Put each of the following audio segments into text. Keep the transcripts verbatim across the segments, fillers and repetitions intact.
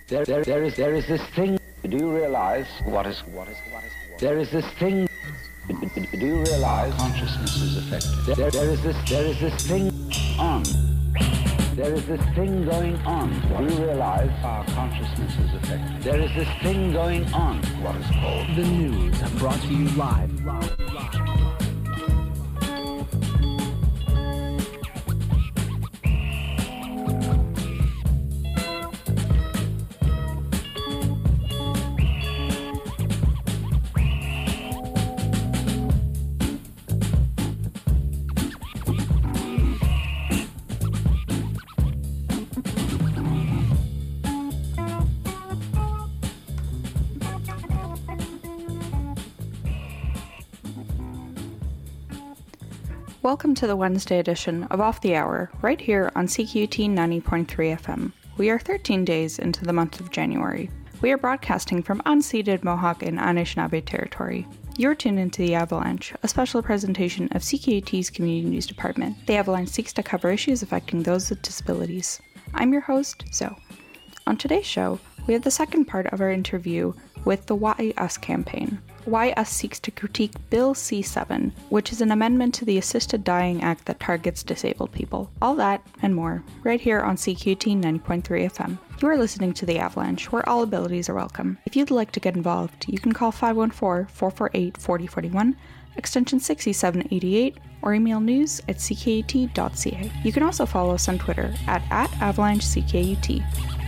There, there, there is, there is this thing. Do you realize what is, what is, what is, what? There is this thing. Do you realize consciousness is affected? There, there is this, there is this thing on. There is this thing going on. Do you realize our consciousness is affected? There is this thing going on. What is called the news, brought to you live. live, live. Welcome to the Wednesday edition of Off the Hour, right here on C Q T ninety point three F M. We are thirteen days into the month of January. We are broadcasting from unceded Mohawk and Anishinaabe territory. You're tuned into The Avalanche, a special presentation of C K U T's Community News Department. The Avalanche seeks to cover issues affecting those with disabilities. I'm your host, Zoe. On today's show, we have the second part of our interview with the Y S campaign. Y S seeks to critique Bill C seven, which is an amendment to the Assisted Dying Act that targets disabled people. All that and more, right here on C Q T ninety point three F M. You are listening to The Avalanche, where all abilities are welcome. If you'd like to get involved, you can call five one four, four four eight, four zero four one, extension six seven eight eight, or email news at c k u t dot c a. You can also follow us on Twitter at, at avalanche c k u t.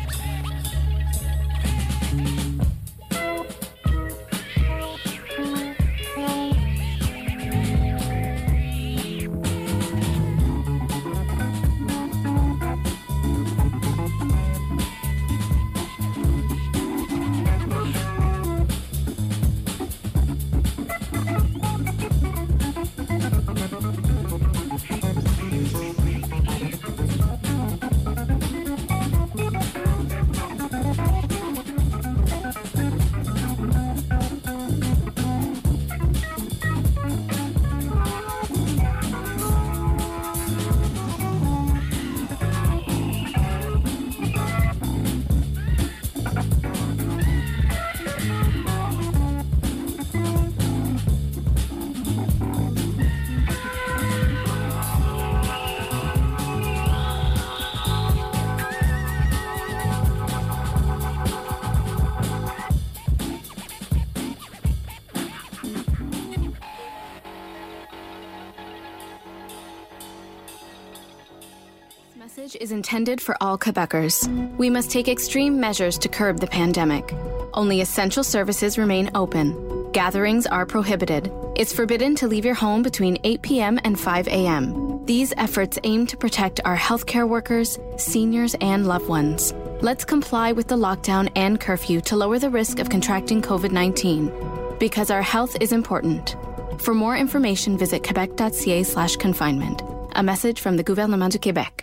Is intended for all Quebecers. We must take extreme measures to curb the pandemic. Only essential services remain open. Gatherings are prohibited. It's forbidden to leave your home between eight p.m. and five a.m. These efforts aim to protect our healthcare workers, seniors, and loved ones. Let's comply with the lockdown and curfew to lower the risk of contracting covid nineteen. Because our health is important. For more information, visit quebec.ca slash confinement. A message from the Gouvernement du Québec.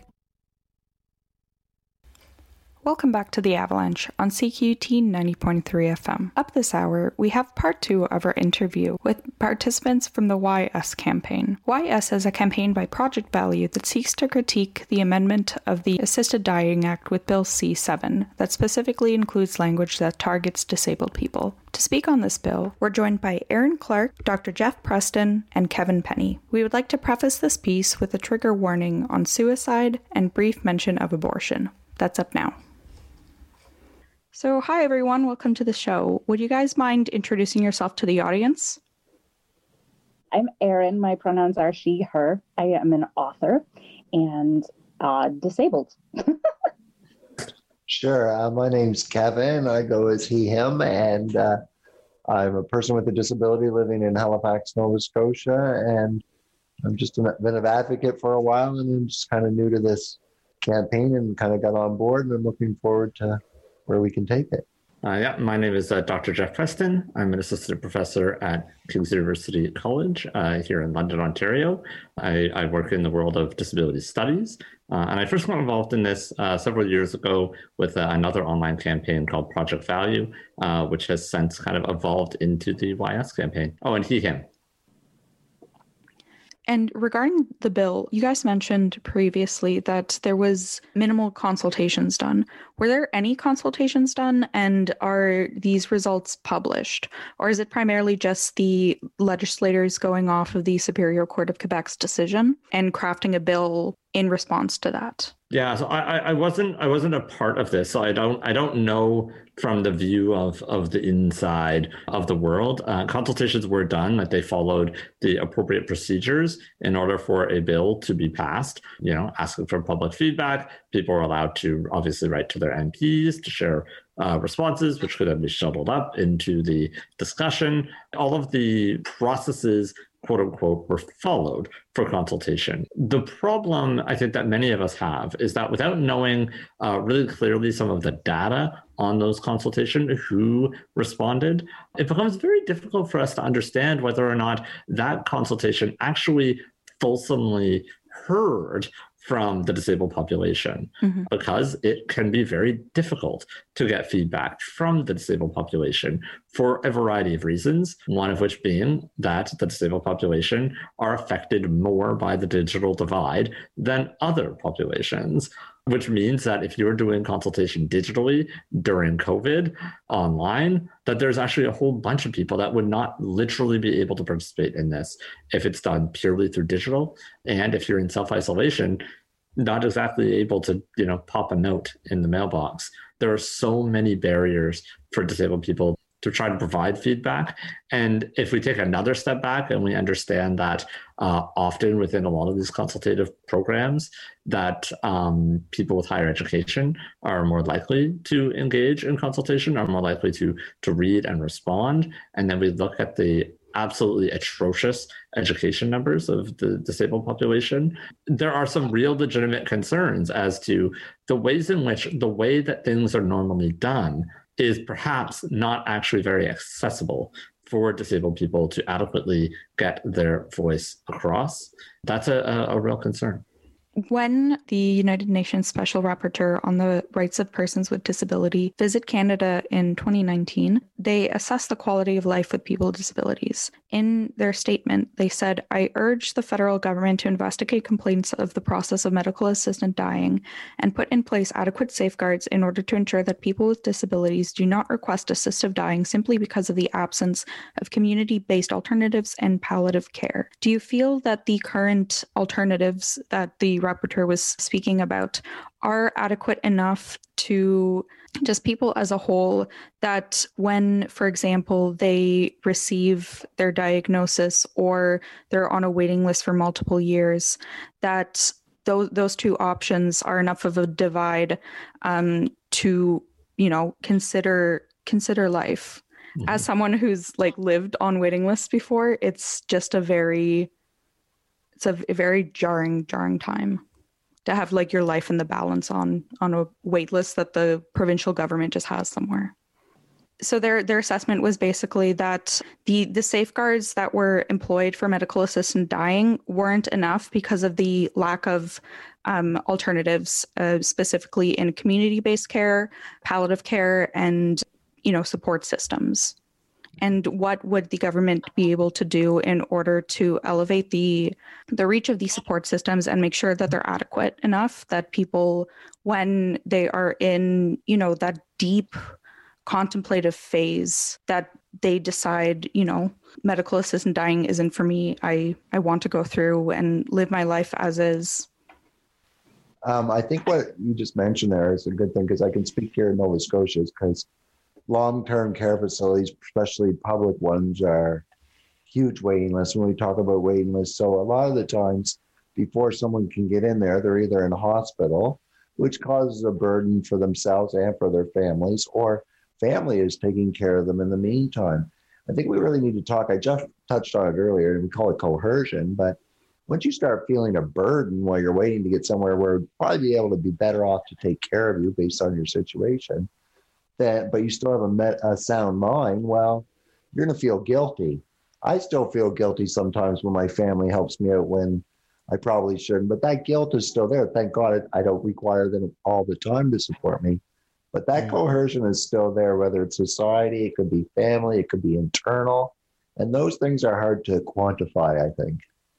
Welcome back to The Avalanche on C Q T ninety point three F M. Up this hour, we have part two of our interview with participants from the Y S campaign. Y S is a campaign by Project Value that seeks to critique the amendment of the Assisted Dying Act with Bill C seven that specifically includes language that targets disabled people. To speak on this bill, we're joined by Aaron Clark, Doctor Jeff Preston, and Kevin Penny. We would like to preface this piece with a trigger warning on suicide and brief mention of abortion. That's up now. So, hi everyone, welcome to the show. Would you guys mind introducing yourself to the audience? I'm Erin. My pronouns are she, her. I am an author and uh, disabled. Sure. Uh, my name's Kevin. I go as he, him, and uh, I'm a person with a disability living in Halifax, Nova Scotia, and I've just been an advocate for a while, and I'm just kind of new to this campaign and kind of got on board, and I'm looking forward to where we can take it. Uh, yeah, my name is uh, Doctor Jeff Preston. I'm an assistant professor at King's University College uh, here in London, Ontario. I, I work in the world of disability studies. Uh, and I first got involved in this uh, several years ago with uh, another online campaign called Project Value, uh, which has since kind of evolved into the Y S campaign. Oh, and he, him. And regarding the bill, you guys mentioned previously that there was minimal consultations done. Were there any consultations done, and are these results published? Or is it primarily just the legislators going off of the Superior Court of Quebec's decision and crafting a bill in response to that? Yeah, so I, I wasn't I wasn't a part of this, so I don't I don't know from the view of, of the inside of the world. Uh, consultations were done, that they followed the appropriate procedures in order for a bill to be passed. You know, asking for public feedback. People were allowed to obviously write to their M Ps to share uh, responses, which could then be shuttled up into the discussion. All of the processes, quote unquote, were followed for consultation. The problem I think that many of us have is that without knowing uh, really clearly some of the data on those consultations, who responded, it becomes very difficult for us to understand whether or not that consultation actually fulsomely heard from the disabled population, mm-hmm. because it can be very difficult to get feedback from the disabled population for a variety of reasons, one of which being that the disabled population are affected more by the digital divide than other populations, which means that if you're doing consultation digitally during COVID online, that there's actually a whole bunch of people that would not literally be able to participate in this if it's done purely through digital. And if you're in self-isolation, not exactly able to, you know, pop a note in the mailbox. There are so many barriers for disabled people to try to provide feedback. And if we take another step back and we understand that uh, often within a lot of these consultative programs, that um, people with higher education are more likely to engage in consultation, are more likely to, to read and respond. And then we look at the absolutely atrocious education numbers of the disabled population, there are some real legitimate concerns as to the ways in which the way that things are normally done is perhaps not actually very accessible for disabled people to adequately get their voice across. That's a, a, a real concern. When the United Nations Special Rapporteur on the Rights of Persons with Disability visited Canada in twenty nineteen, they assessed the quality of life with people with disabilities. In their statement, they said, "I urge the federal government to investigate complaints of the process of medical assistant dying and put in place adequate safeguards in order to ensure that people with disabilities do not request assistive dying simply because of the absence of community-based alternatives and palliative care." Do you feel that the current alternatives that the rapporteur was speaking about are adequate enough to just people as a whole, that when, for example, they receive their diagnosis or they're on a waiting list for multiple years, that those those two options are enough of a divide um, to, you know, consider consider life? Mm-hmm. As someone who's like lived on waiting lists before, it's just a very it's a, a very jarring, jarring time to have like your life in the balance on on a wait list that the provincial government just has somewhere. So their their assessment was basically that the the safeguards that were employed for medical assistant dying weren't enough because of the lack of um, alternatives, uh, specifically in community-based care, palliative care, and, you know, support systems. And what would the government be able to do in order to elevate the the reach of these support systems and make sure that they're adequate enough that people, when they are in, you know, that deep contemplative phase, that they decide, you know, medical assistant dying isn't for me. I, I want to go through and live my life as is. Um, I think what you just mentioned there is a good thing, because I can speak here in Nova Scotia, because long-term care facilities, especially public ones, are huge waiting lists when we talk about waiting lists. So a lot of the times before someone can get in there, they're either in a hospital, which causes a burden for themselves and for their families, or family is taking care of them in the meantime. I think we really need to talk, I just touched on it earlier, and we call it coercion, but once you start feeling a burden while you're waiting to get somewhere where we'd probably be able to be better off to take care of you based on your situation, that, but you still have a, met, a sound mind, well, you're going to feel guilty. I still feel guilty sometimes when my family helps me out when I probably shouldn't, but that guilt is still there. Thank God I don't require them all the time to support me, but that yeah. coercion is still there, whether it's society, it could be family, it could be internal, and those things are hard to quantify, I think.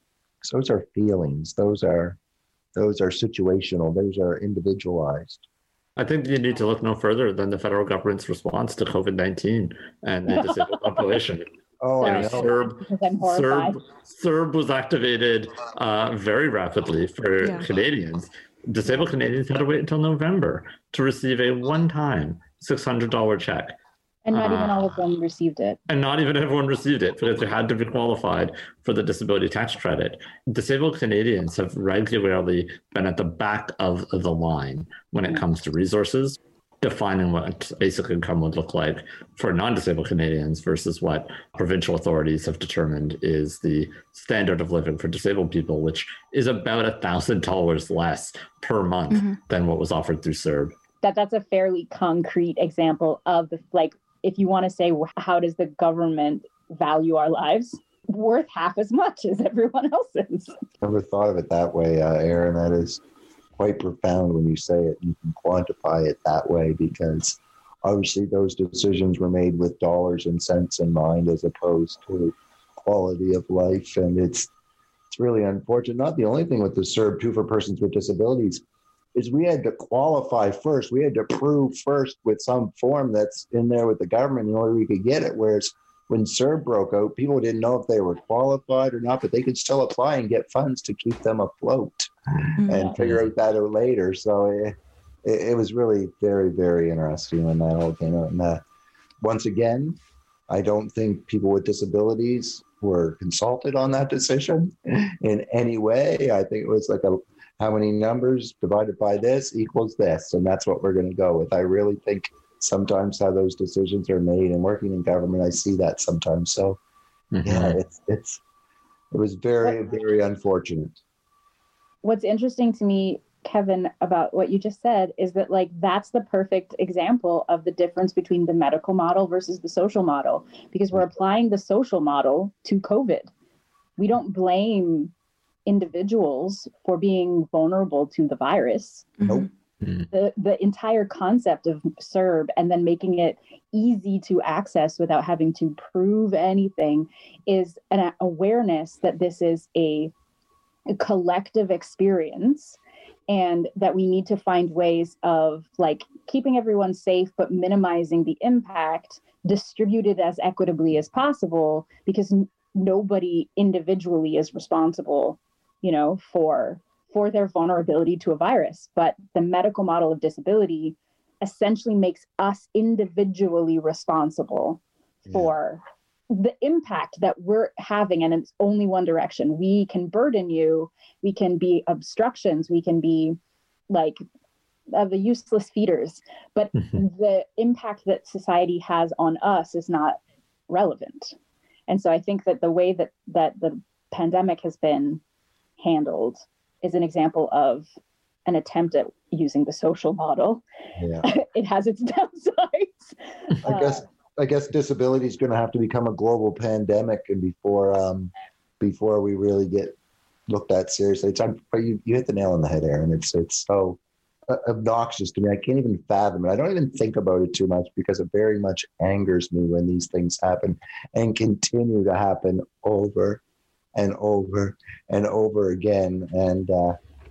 those are feelings. Those are those are situational. Those are individualized. I think you need to look no further than the federal government's response to COVID nineteen and the disabled population. Oh, You I know, know. CERB, I'm horrified. CERB, CERB was activated uh, very rapidly for Yeah. Canadians. Disabled Canadians had to wait until November to receive a one-time six hundred dollars check. And not even Uh, all of them received it. And not even everyone received it because they had to be qualified for the disability tax credit. Disabled Canadians have regularly been at the back of the line when it comes to resources, defining what basic income would look like for non-disabled Canadians versus what provincial authorities have determined is the standard of living for disabled people, which is about one thousand dollars less per month Mm-hmm. than what was offered through CERB. That that's a fairly concrete example of the, like, if you want to say, how does the government value our lives? Worth half as much as everyone else's. Never thought of it that way, uh, Aaron. That is quite profound when you say it. You can quantify it that way because obviously those decisions were made with dollars and cents in mind as opposed to quality of life. And it's it's really unfortunate. Not the only thing with the CERB too for persons with disabilities is we had to qualify first. We had to prove first with some form that's in there with the government in order we could get it. Whereas when CERB broke out, people didn't know if they were qualified or not, but they could still apply and get funds to keep them afloat and figure out that out later. So it, it, it was really very, very interesting when that all came out. And uh, once again, I don't think people with disabilities were consulted on that decision in any way. I think it was like a how many numbers divided by this equals this, and that's what we're going to go with. I really think sometimes how those decisions are made, and working in government, I see that sometimes. So, Mm-hmm. yeah, it's it's it was very, very unfortunate. What's interesting to me, Kevin, about what you just said is that, like, that's the perfect example of the difference between the medical model versus the social model, because we're applying the social model to COVID. We don't blame individuals for being vulnerable to the virus. Nope. The the entire concept of CERB and then making it easy to access without having to prove anything is an awareness that this is a, a collective experience, and that we need to find ways of, like, keeping everyone safe but minimizing the impact, distributed as equitably as possible, because n- nobody individually is responsible, you know, for for their vulnerability to a virus. But the medical model of disability essentially makes us individually responsible Yeah. for the impact that we're having. And it's only one direction. We can burden you. We can be obstructions. We can be like uh, the useless feeders. But the impact that society has on us is not relevant. And so I think that the way that, that the pandemic has been handled is an example of an attempt at using the social model. Yeah. It has its downsides. I guess I guess disability is going to have to become a global pandemic, and before um, before we really get looked at seriously. It's un- but you, you hit the nail on the head, Aaron. It's it's so uh, obnoxious to me. I can't even fathom it. I don't even think about it too much because it very much angers me when these things happen and continue to happen over and over and over again. And uh,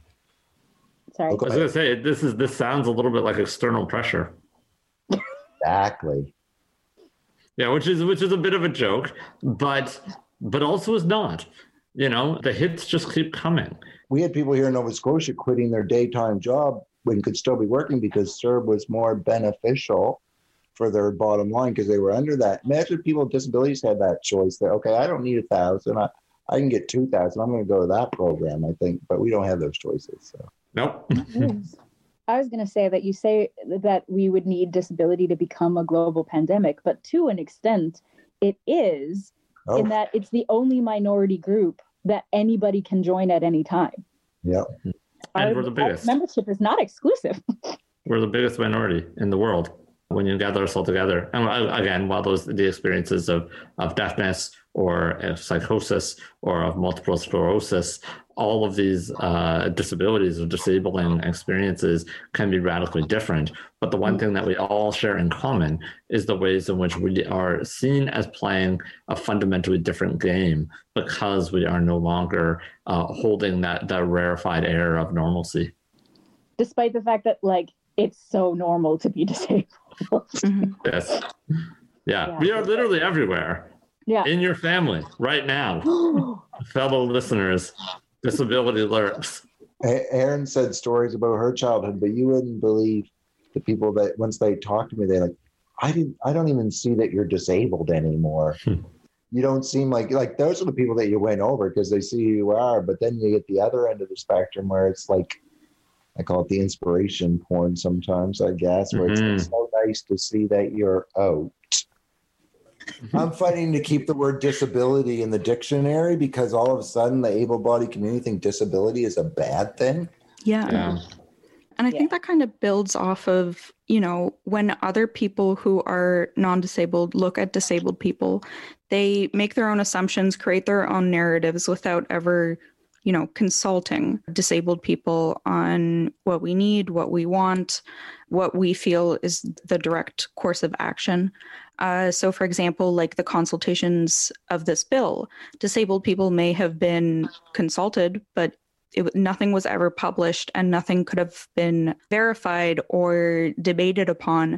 Sorry. I was going to say, this is this sounds a little bit like external pressure. exactly. Yeah, which is which is a bit of a joke, but but also is not. You know, the hits just keep coming. We had people here in Nova Scotia quitting their daytime job when could still be working because CERB was more beneficial for their bottom line because they were under that. Imagine people with disabilities had that choice that, okay, I don't need a thousand. I, I can get two thousand. I'm going to go to that program, I think, but we don't have those choices. So. Nope. I was going to say that you say that we would need disability to become a global pandemic, but to an extent, it is Oh. in that it's the only minority group that anybody can join at any time. Yeah. And Our, we're the our biggest. membership is not exclusive. We're the biggest minority in the world when you gather us all together. And uh, again, while those the experiences of, of deafness or of psychosis or of multiple sclerosis, all of these uh, disabilities or disabling experiences can be radically different. But the one thing that we all share in common is the ways in which we are seen as playing a fundamentally different game because we are no longer uh, holding that, that rarefied air of normalcy. Despite the fact that, like, it's so normal to be disabled. Mm-hmm. Yes. Yeah. Yeah. We are literally everywhere. Yeah. In your family right now. Fellow listeners, disability lurks. Erin said stories about her childhood, but you wouldn't believe the people that once they talk to me, they're like, I didn't, I don't even see that you're disabled anymore. You don't seem like, like those are the people that you win over because they see who you are. But then you get the other end of the spectrum where it's like, I call it the inspiration porn sometimes, I guess, where mm-hmm. it's so nice to see that you're out. I'm fighting to keep the word disability in the dictionary because all of a sudden the able-bodied community think disability is a bad thing. Yeah. Yeah. And I Yeah. think that kind of builds off of, you know, when other people who are non-disabled look at disabled people, they make their own assumptions, create their own narratives without ever, you know, consulting disabled people on what we need, what we want, what we feel is the direct course of action. Uh, so, for example, like the consultations of this bill, disabled people may have been consulted, but it, nothing was ever published and nothing could have been verified or debated upon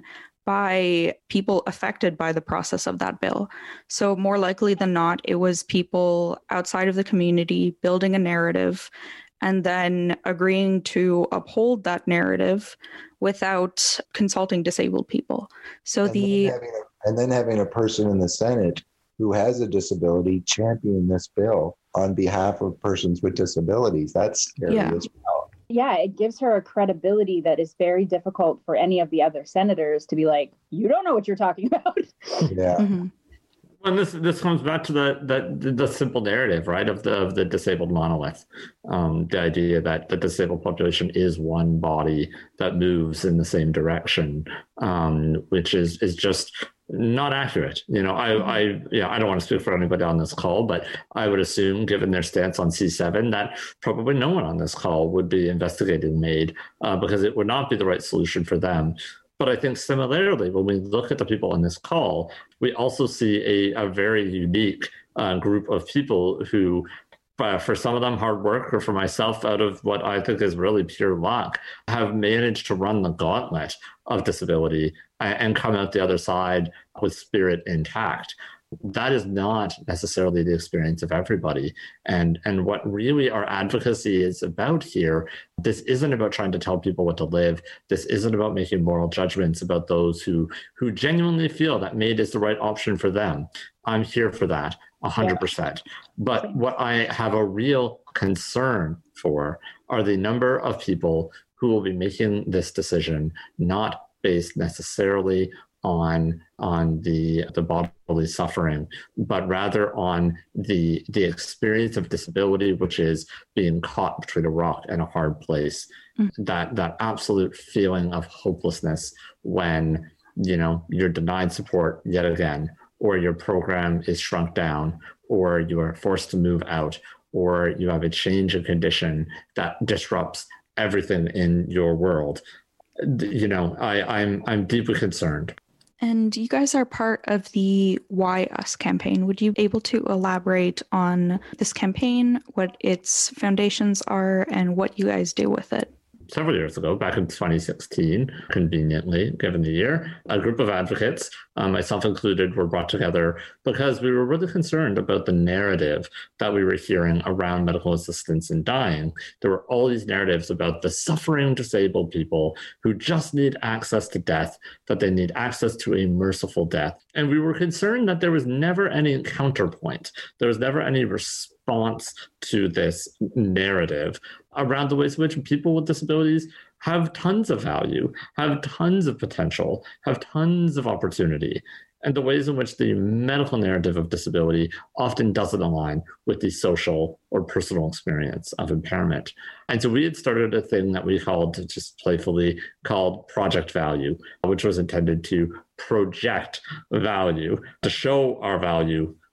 by people affected by the process of that bill. So more likely than not, it was people outside of the community building a narrative and then agreeing to uphold that narrative without consulting disabled people. So and the then having a, and then having a person in the Senate who has a disability champion this bill on behalf of persons with disabilities. That's scary Yeah. as well. Yeah, it gives her a credibility that is very difficult for any of the other senators to be like, you don't know what you're talking about. Yeah. Mhm. And this this comes back to the the, the simple narrative, right, of the of the disabled monolith, um, the idea that the disabled population is one body that moves in the same direction, um, which is is just not accurate. You know, I I yeah I don't want to speak for anybody on this call, but I would assume, given their stance on C seven, that probably no one on this call would be investigating MAID uh, because it would not be the right solution for them. But I think similarly, when we look at the people on this call, we also see a, a very unique uh, group of people who, uh, for some of them hard work, or for myself out of what I think is really pure luck, have managed to run the gauntlet of disability and, and come out the other side with spirit intact. That is not necessarily the experience of everybody. And, and what really our advocacy is about here, this isn't about trying to tell people what to live. This isn't about making moral judgments about those who, who genuinely feel that MAID is the right option for them. I'm here for that, one hundred percent. But what I have a real concern for are the number of people who will be making this decision, not based necessarily on on the the bodily suffering, but rather on the the experience of disability, which is being caught between a rock and a hard place. Mm-hmm. That that absolute feeling of hopelessness when, you know, you're denied support yet again, or your program is shrunk down, or you are forced to move out, or you have a change in condition that disrupts everything in your world. You know, I, I'm I'm deeply concerned. And you guys are part of the Why Us campaign. Would you be able to elaborate on this campaign, what its foundations are, and what you guys do with it? Several years ago, back in twenty sixteen, conveniently, given the year, a group of advocates, um, myself included, were brought together because we were really concerned about the narrative that we were hearing around medical assistance in dying. There were all these narratives about the suffering disabled people who just need access to death, that they need access to a merciful death. And we were concerned that there was never any counterpoint. There was never any response response to this narrative around the ways in which people with disabilities have tons of value, have tons of potential, have tons of opportunity, and the ways in which the medical narrative of disability often doesn't align with the social or personal experience of impairment. And so we had started a thing that we called, just playfully, called Project Value, which was intended to project value, to show our value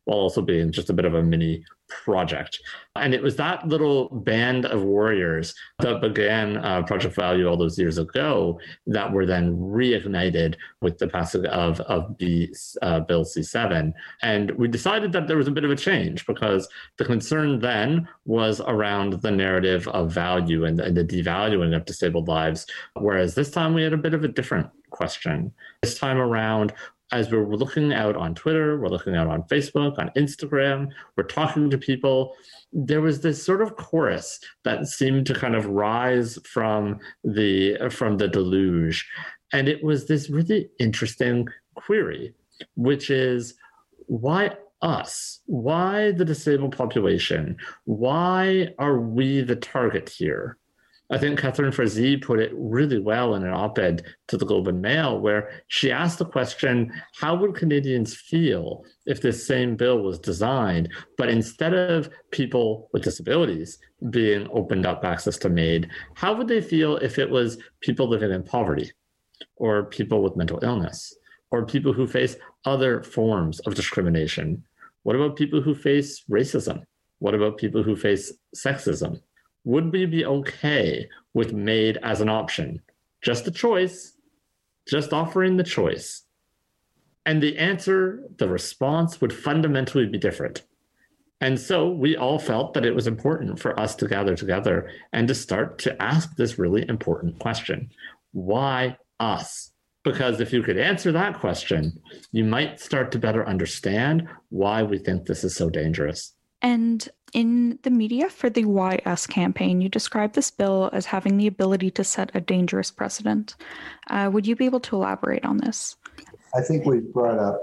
while also being just a bit of a mini project. And it was that little band of warriors that began uh, Project Value all those years ago that were then reignited with the passing of, of the, uh, Bill C seven. And we decided that there was a bit of a change because the concern then was around the narrative of value and, and the devaluing of disabled lives, whereas this time we had a bit of a different question. This time around, as we're looking out on Twitter, we're looking out on Facebook, on Instagram, we're talking to people, there was this sort of chorus that seemed to kind of rise from the from the deluge. And it was this really interesting query, which is, why us? Why the disabled population? Why are we the target here? I think Catherine Frazee put it really well in an op-ed to the Globe and Mail, where she asked the question, how would Canadians feel if this same bill was designed, but instead of people with disabilities being opened up access to MAID, how would they feel if it was people living in poverty, or people with mental illness, or people who face other forms of discrimination? What about people who face racism? What about people who face sexism? Would we be okay with MAID as an option? Just a choice, just offering the choice. And the answer, the response would fundamentally be different. And so we all felt that it was important for us to gather together and to start to ask this really important question. Why us? Because if you could answer that question, you might start to better understand why we think this is so dangerous. And in the media for the Why Us campaign, you described this bill as having the ability to set a dangerous precedent. Uh, would you be able to elaborate on this? I think we've brought up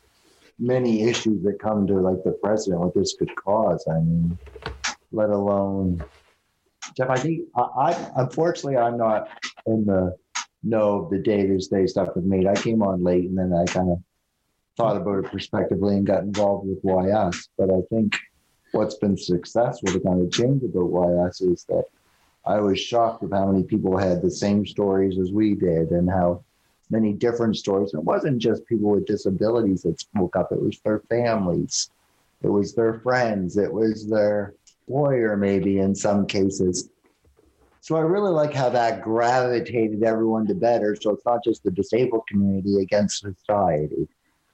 many issues that come to like the president, what this could cause. I mean, let alone, Jeff, I think, I, I unfortunately, I'm not in the know of the day-to-day stuff with MAID. I came on late and then I kind of thought about it prospectively and got involved with Why Us. But I think what's been successful to kind of change about Why Us is that I was shocked with how many people had the same stories as we did and how many different stories. It wasn't just people with disabilities that spoke up. It was their families. It was their friends. It was their lawyer, maybe in some cases. So I really like how that gravitated everyone to better. So it's not just the disabled community against society.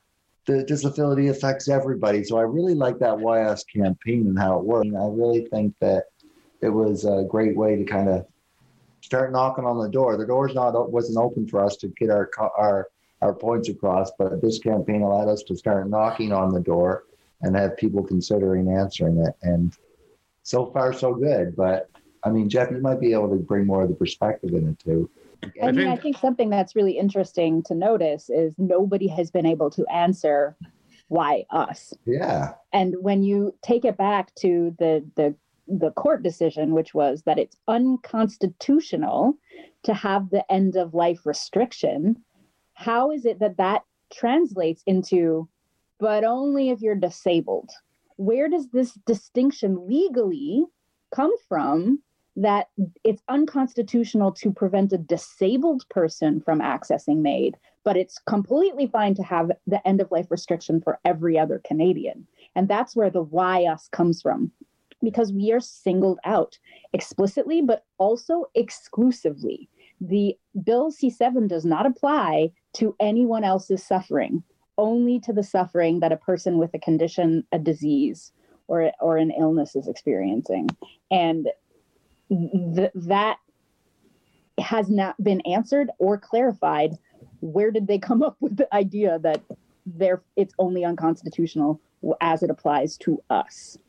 The disability affects everybody. So I really like that Why Us campaign and how it worked. And I really think that it was a great way to kind of start knocking on the door. The door's not wasn't open for us to get our our our points across, but this campaign allowed us to start knocking on the door and have people considering answering it. And so far, so good. But I mean, Jeff, you might be able to bring more of the perspective in it too. I mean, I think something that's really interesting to notice is nobody has been able to answer why us. Yeah. And when you take it back to the the the court decision, which was that it's unconstitutional to have the end of life restriction, how is it that that translates into, but only if you're disabled? Where does this distinction legally come from? That it's unconstitutional to prevent a disabled person from accessing MAID, but it's completely fine to have the end of life restriction for every other Canadian. And that's where the Why Us comes from, because we are singled out explicitly, but also exclusively. The Bill C seven does not apply to anyone else's suffering, only to the suffering that a person with a condition, a disease, or, or an illness is experiencing. And Th- that has not been answered or clarified. Where did they come up with the idea that they're, it's only unconstitutional as it applies to us?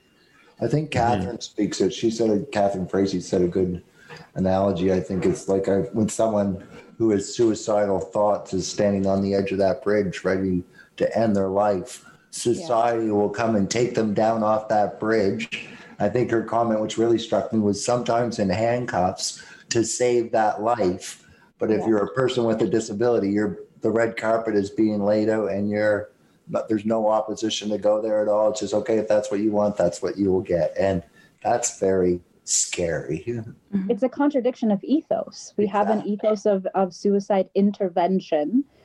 I think Catherine mm-hmm. speaks it. She said, a, Catherine Frazee said a good analogy. I think it's like a, when someone who has suicidal thoughts is standing on the edge of that bridge ready to end their life, society yeah. will come and take them down off that bridge. I think her comment, which really struck me, was sometimes in handcuffs to save that life. But if yeah. you're a person with a disability, you're the red carpet is being laid out and you're, but there's no opposition to go there at all. It's just, okay, if that's what you want, that's what you will get. And that's very scary. It's a contradiction of ethos. We exactly. have an ethos of, of suicide intervention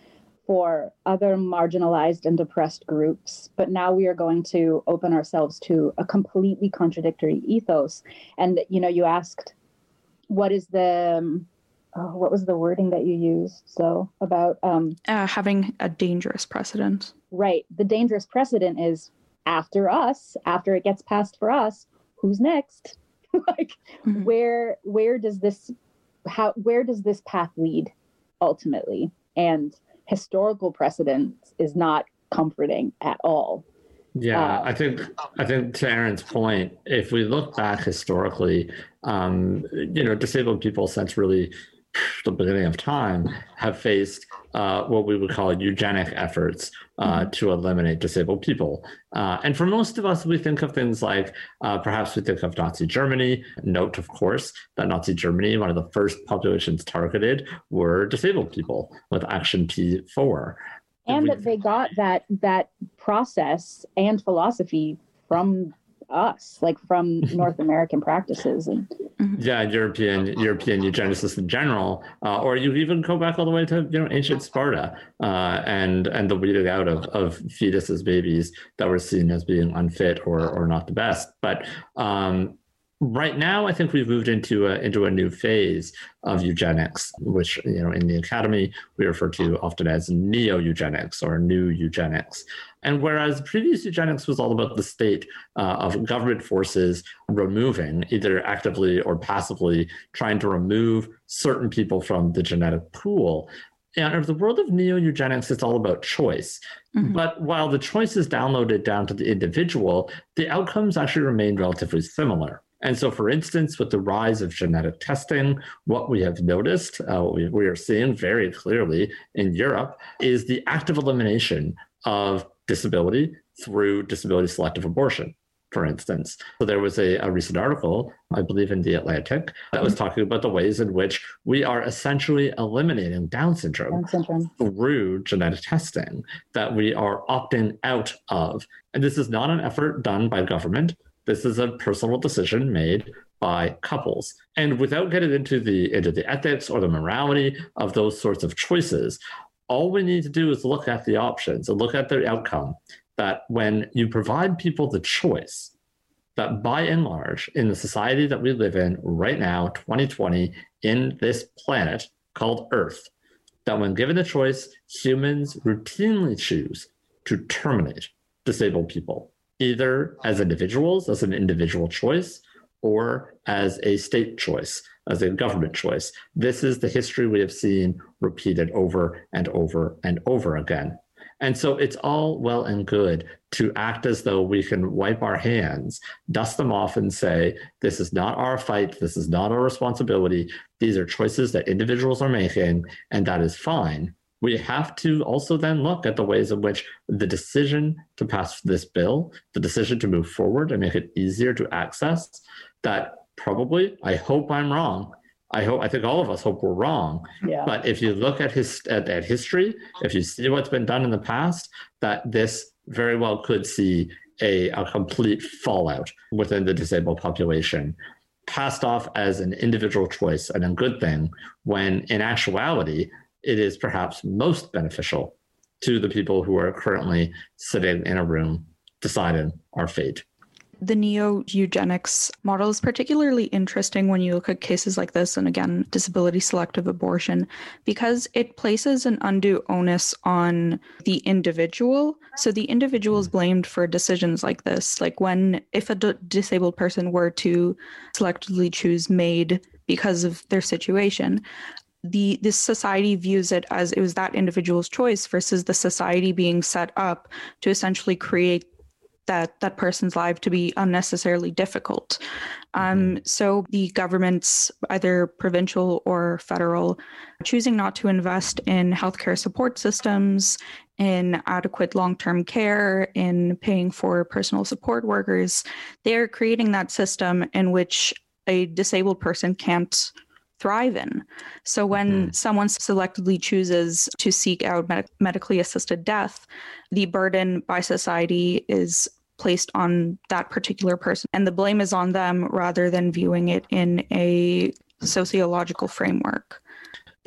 for other marginalized and oppressed groups. But now we are going to open ourselves to a completely contradictory ethos. And, you know, you asked, what is the, um, oh, what was the wording that you used? So about um, uh, having a dangerous precedent. Right. The dangerous precedent is after us, after it gets passed for us, who's next? like, mm-hmm. where where does this how where does this path lead ultimately? And historical precedent is not comforting at all. Yeah, uh, I think I think to Erin's point, if we look back historically, um, you know, disabled people since really the beginning of time have faced uh, what we would call eugenic efforts uh, mm-hmm. to eliminate disabled people. Uh, and for most of us, we think of things like uh, perhaps we think of Nazi Germany. Note, of course, that Nazi Germany, one of the first populations targeted were disabled people with Action P four. And we, that they got that that process and philosophy from us, like from North American practices. And yeah, European European eugenicists in general, uh, or you even go back all the way to you know ancient Sparta uh, and and the weeding out of of fetuses, babies that were seen as being unfit or or not the best. But um, right now, I think we've moved into a into a new phase of eugenics, which you know in the academy we refer to often as neo-eugenics or new eugenics. And whereas previous eugenics was all about the state uh, of government forces removing, either actively or passively, trying to remove certain people from the genetic pool, and in the world of neo-eugenics, it's all about choice. Mm-hmm. But while the choice is downloaded down to the individual, the outcomes actually remain relatively similar. And so, for instance, with the rise of genetic testing, what we have noticed, uh, what we, we are seeing very clearly in Europe, is the active elimination of disability through disability selective abortion, for instance. So there was a, a recent article, I believe in The Atlantic, that was talking about the ways in which we are essentially eliminating Down syndrome, Down syndrome. through genetic testing, that we are opting out of. And this is not an effort done by government. This is a personal decision made by couples. And without getting into the into the ethics or the morality of those sorts of choices, all we need to do is look at the options and look at the outcome, that when you provide people the choice, that by and large, in the society that we live in right now, twenty twenty, in this planet called Earth, that when given the choice, humans routinely choose to terminate disabled people, either as individuals, as an individual choice, or as a state choice, as a government choice. This is the history we have seen repeated over and over and over again. And so it's all well and good to act as though we can wipe our hands, dust them off and say, this is not our fight, this is not our responsibility, these are choices that individuals are making, and that is fine. We have to also then look at the ways in which the decision to pass this bill, the decision to move forward and make it easier to access, that probably, I hope I'm wrong. I hope, I think all of us hope we're wrong. Yeah. But if you look at his at, at history, if you see what's been done in the past, that this very well could see a, a complete fallout within the disabled population, passed off as an individual choice and a good thing, when in actuality, it is perhaps most beneficial to the people who are currently sitting in a room deciding our fate. The neo-eugenics model is particularly interesting when you look at cases like this, and again, disability selective abortion, because it places an undue onus on the individual. So the individual is blamed for decisions like this. Like when, if a d- disabled person were to selectively choose MAID because of their situation, the this society views it as it was that individual's choice versus the society being set up to essentially create that that person's life to be unnecessarily difficult. Um, so the governments, either provincial or federal, choosing not to invest in healthcare support systems, in adequate long-term care, in paying for personal support workers, they're creating that system in which a disabled person can't thrive in. So when mm-hmm. someone selectively chooses to seek out med- medically assisted death, the burden by society is placed on that particular person, and the blame is on them rather than viewing it in a sociological framework.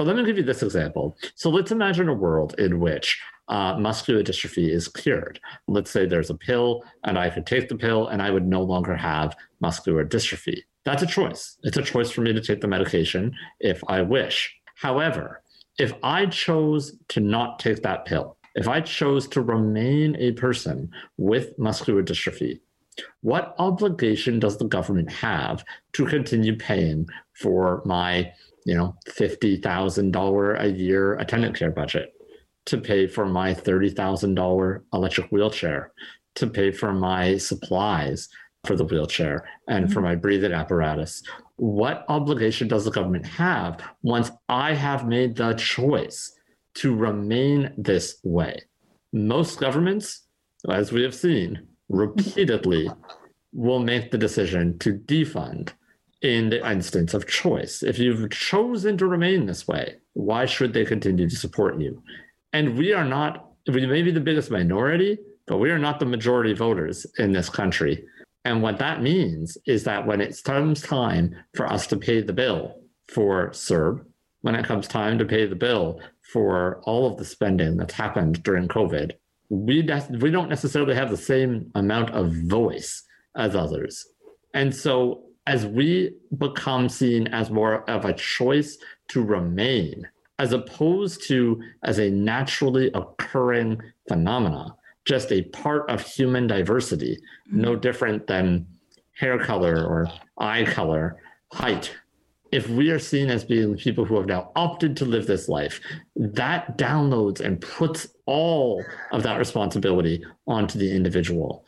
But let me give you this example. So let's imagine a world in which uh, muscular dystrophy is cured. Let's say there's a pill and I could take the pill and I would no longer have muscular dystrophy. That's a choice. It's a choice for me to take the medication if I wish. However, if I chose to not take that pill, if I chose to remain a person with muscular dystrophy, what obligation does the government have to continue paying for my, you know, fifty thousand dollars a year attendant care budget, to pay for my thirty thousand dollars electric wheelchair, to pay for my supplies for the wheelchair and mm-hmm. for my breathing apparatus? What obligation does the government have once I have made the choice to remain this way? Most governments, as we have seen repeatedly, will make the decision to defund in the instance of choice. If you've chosen to remain this way, why should they continue to support you? And we are not, we may be the biggest minority, but we are not the majority voters in this country. And what that means is that when it comes time for us to pay the bill for CERB, when it comes time to pay the bill for all of the spending that's happened during COVID, we, we don't necessarily have the same amount of voice as others. And so as we become seen as more of a choice to remain, as opposed to as a naturally occurring phenomena, just a part of human diversity, no different than hair color or eye color, height. If we are seen as being people who have now opted to live this life, that downloads and puts all of that responsibility onto the individual.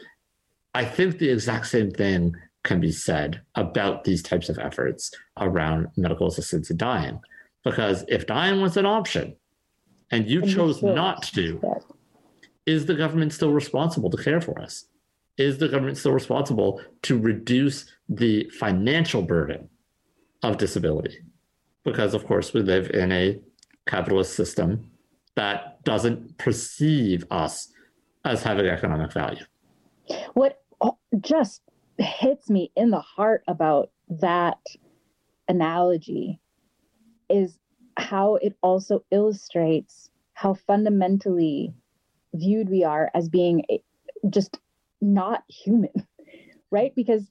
I think the exact same thing can be said about these types of efforts around medical assistance in dying. Because if dying was an option and you chose not to, is the government still responsible to care for us? Is the government still responsible to reduce the financial burden of disability? Because, of course, we live in a capitalist system that doesn't perceive us as having economic value. What just hits me in the heart about that analogy is how it also illustrates how fundamentally viewed we are as being just not human, right? Because,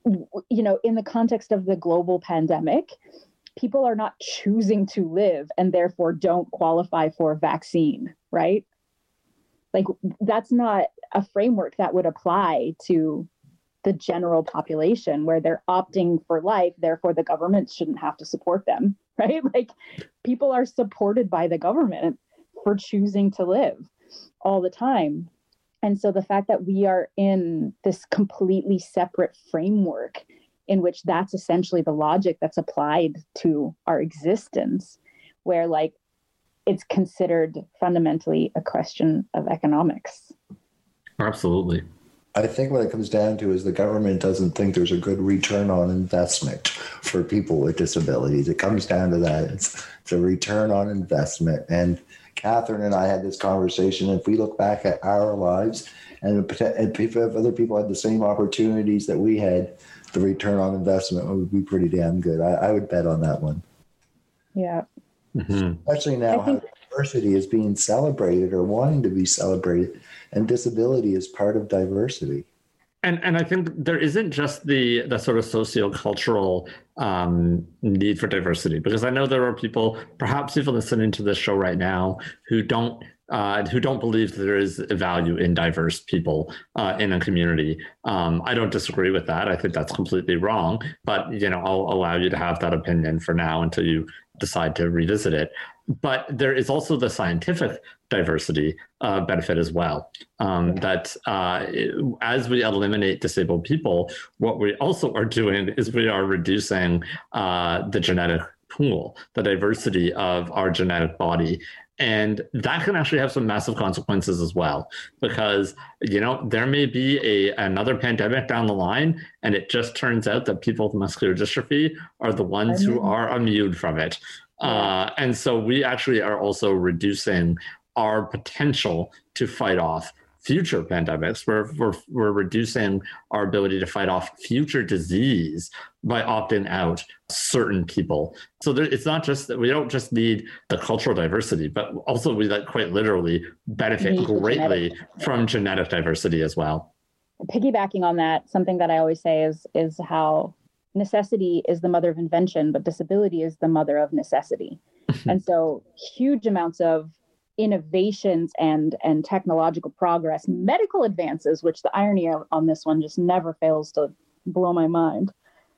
you know, in the context of the global pandemic, people are not choosing to live and therefore don't qualify for a vaccine, right? Like, that's not a framework that would apply to the general population where they're opting for life, therefore the government shouldn't have to support them, right? Like, people are supported by the government for choosing to live all the time. And so the fact that we are in this completely separate framework in which that's essentially the logic that's applied to our existence, where like it's considered fundamentally a question of economics. Absolutely. I think what it comes down to is the government doesn't think there's a good return on investment for people with disabilities. It comes down to that. It's, it's a return on investment. And Catherine and I had this conversation. If we look back at our lives and if other people had the same opportunities that we had, the return on investment would be pretty damn good. I, I would bet on that one. Yeah. Mm-hmm. Especially now, think- how diversity is being celebrated or wanting to be celebrated, and disability is part of diversity. And and I think there isn't just the the sort of sociocultural um, need for diversity, because I know there are people, perhaps even listening to this show right now, who don't uh, who don't believe that there is a value in diverse people uh, in a community. Um, I don't disagree with that. I think that's completely wrong. But you know, I'll allow you to have that opinion for now until you decide to revisit it. But there is also the scientific diversity uh, benefit as well. Um, yeah. That uh, as we eliminate disabled people, what we also are doing is we are reducing uh, the genetic pool, the diversity of our genetic body. And that can actually have some massive consequences as well, because, you know, there may be a another pandemic down the line, and it just turns out that people with muscular dystrophy are the ones who are immune from it. Uh, and so we actually are also reducing our potential to fight off future pandemics. We're, we're, we're reducing our ability to fight off future disease by opting out certain people. So there, it's not just that we don't just need the cultural diversity, but also we like quite literally benefit greatly genetic. from genetic diversity as well. Piggybacking on that, something that I always say is is how necessity is the mother of invention, but disability is the mother of necessity. And so huge amounts of innovations and and technological progress, medical advances, which the irony on this one just never fails to blow my mind,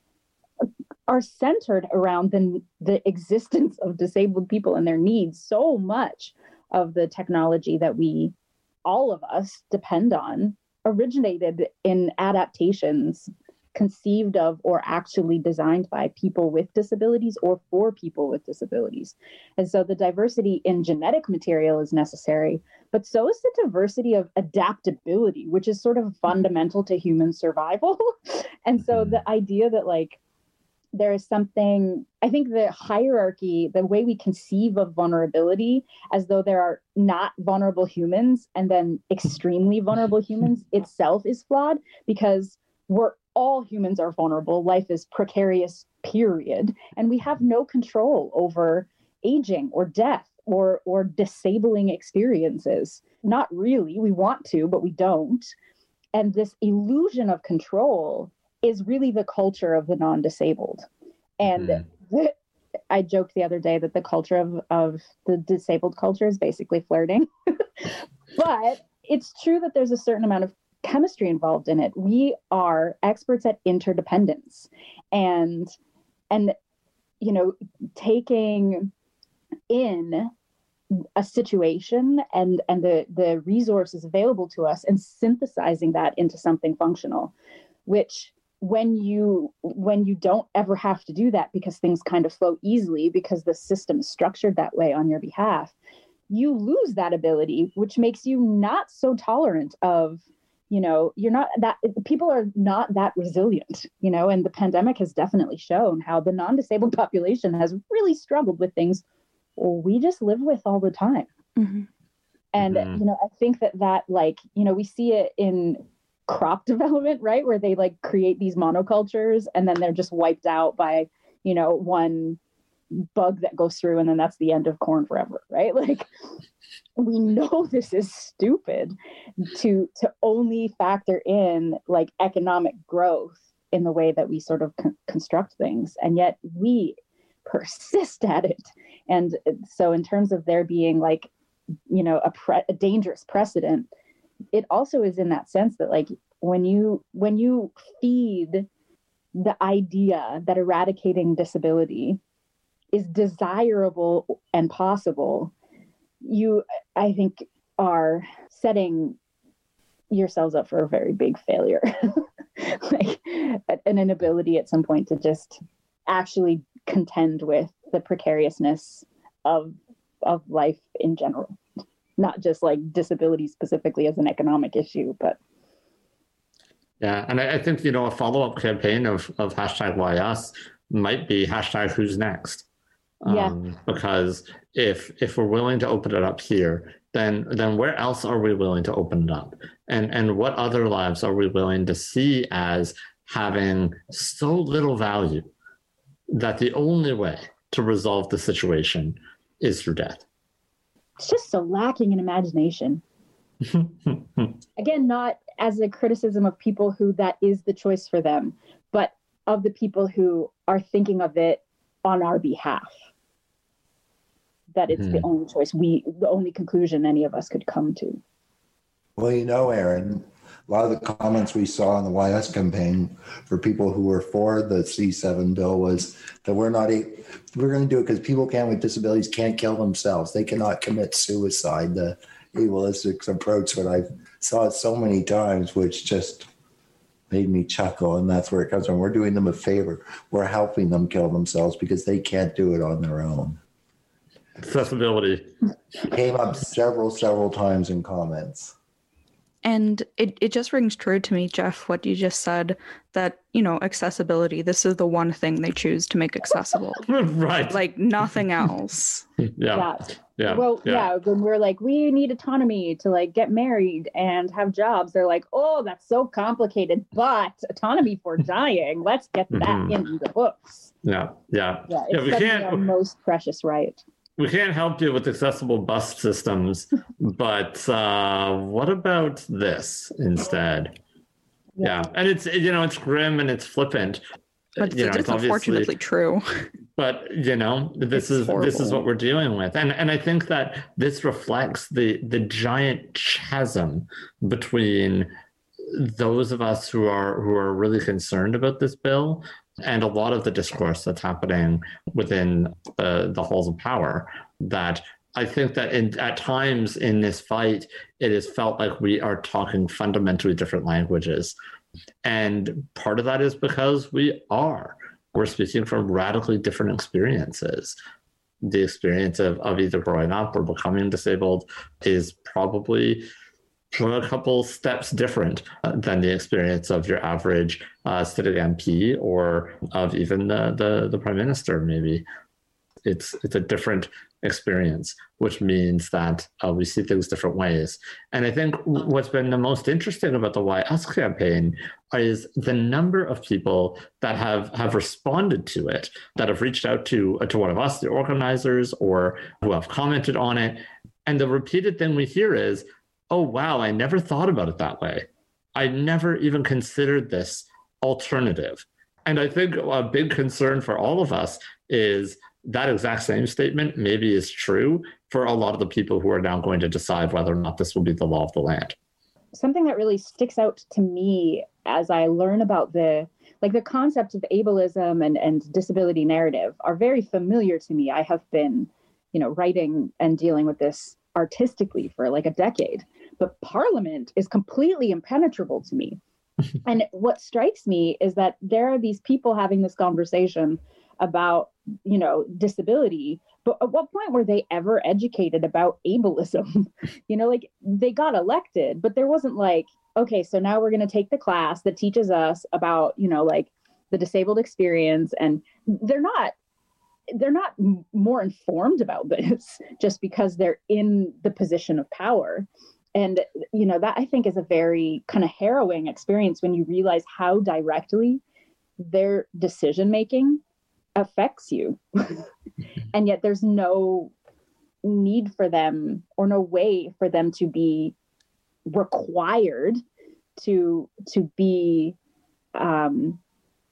are centered around the, the existence of disabled people and their needs. So much of the technology that we, all of us, depend on originated in adaptations conceived of or actually designed by people with disabilities or for people with disabilities. And so the diversity in genetic material is necessary, but so is the diversity of adaptability, which is sort of fundamental to human survival. And so the idea that like there is something, I think the hierarchy, the way we conceive of vulnerability as though there are not vulnerable humans and then extremely vulnerable humans itself is flawed, because we're all humans are vulnerable. Life is precarious, period. And we have no control over aging or death or, or disabling experiences. Not really. We want to, but we don't. And this illusion of control is really the culture of the non-disabled. And mm. the, I joked the other day that the culture of, of the disabled culture is basically flirting. But it's true that there's a certain amount of chemistry involved in it. We are experts at interdependence, and and you know, taking in a situation and and the the resources available to us and synthesizing that into something functional, which when you when you don't ever have to do that because things kind of flow easily because the system is structured that way on your behalf, you lose that ability, which makes you not so tolerant of, you know, you're not that, people are not that resilient, you know, and the pandemic has definitely shown how the non-disabled population has really struggled with things we just live with all the time. Mm-hmm. And, mm-hmm. you know, I think that that like, you know, we see it in crop development, right? Where they like create these monocultures and then they're just wiped out by, you know, one bug that goes through and then that's the end of corn forever, right? Like, we know this is stupid to to only factor in like economic growth in the way that we sort of con- construct things, and yet we persist at it. And so in terms of there being like, you know, a, pre- a dangerous precedent, it also is in that sense that like when you when you feed the idea that eradicating disability is desirable and possible, you, I think, are setting yourselves up for a very big failure. Like an inability at some point to just actually contend with the precariousness of of life in general, not just like disability specifically as an economic issue, but. Yeah, and I, I think, you know, a follow-up campaign of, of hashtag Why Us might be hashtag Who's Next. Yeah. Um, because if if we're willing to open it up here, then then where else are we willing to open it up? And and what other lives are we willing to see as having so little value that the only way to resolve the situation is through death? It's just so lacking in imagination. Again, not as a criticism of people who that is the choice for them, but of the people who are thinking of it on our behalf. That it's mm-hmm. the only choice, we, the only conclusion any of us could come to. Well, you know, Aaron, a lot of the comments we saw in the Y S campaign for people who were for the C seven bill was that we're not, a, we're going to do it because people can with disabilities can't kill themselves. They cannot commit suicide. The ableistic approach, but I saw it so many times, which just made me chuckle. And that's where it comes from. We're doing them a favor. We're helping them kill themselves because they can't do it on their own. Accessibility came up several, several times in comments. And it, it just rings true to me, Jeff, what you just said, that, you know, accessibility, this is the one thing they choose to make accessible. Right. Like nothing else. yeah. Yeah. Yeah. Well, yeah. yeah, when we're like, we need autonomy to like get married and have jobs, they're like, oh, that's so complicated, but autonomy for dying, let's get that mm-hmm. in the books. Yeah, yeah. Yeah, it's yeah, we can't, our most precious right. We can't help you with accessible bus systems, but uh, what about this instead? Yeah. yeah, and it's, you know, it's grim and it's flippant. But you know, it's unfortunately true. But, you know, this it's is horrible. this is what we're dealing with. And and I think that this reflects the the giant chasm between those of us who are who are really concerned about this bill and a lot of the discourse that's happening within uh, the halls of power. That I think that in, at times in this fight, it has felt like we are talking fundamentally different languages. And part of that is because we are. We're speaking from radically different experiences. The experience of, of either growing up or becoming disabled is probably a couple steps different uh, than the experience of your average uh, sitting M P or of even the, the, the prime minister, maybe. It's, it's a different experience, which means that uh, we see things different ways. And I think what's been the most interesting about the Why Us campaign is the number of people that have, have responded to it, that have reached out to, to one of us, the organizers, or who have commented on it. And the repeated thing we hear is, oh, wow, I never thought about it that way. I never even considered this alternative. And I think a big concern for all of us is that exact same statement maybe is true for a lot of the people who are now going to decide whether or not this will be the law of the land. Something that really sticks out to me as I learn about the, like the concept of ableism and, and disability narrative are very familiar to me. I have been, you know, writing and dealing with this artistically for like a decade, but Parliament is completely impenetrable to me. And what strikes me is that there are these people having this conversation about, you know, disability, but at what point were they ever educated about ableism? You know, like they got elected, but there wasn't like, okay, so now we're going to take the class that teaches us about, you know, like the disabled experience. And they're not, they're not m- more informed about this just because they're in the position of power. And, you know, that I think is a very kind of harrowing experience when you realize how directly their decision-making affects you. And yet there's no need for them or no way for them to be required to, to be um,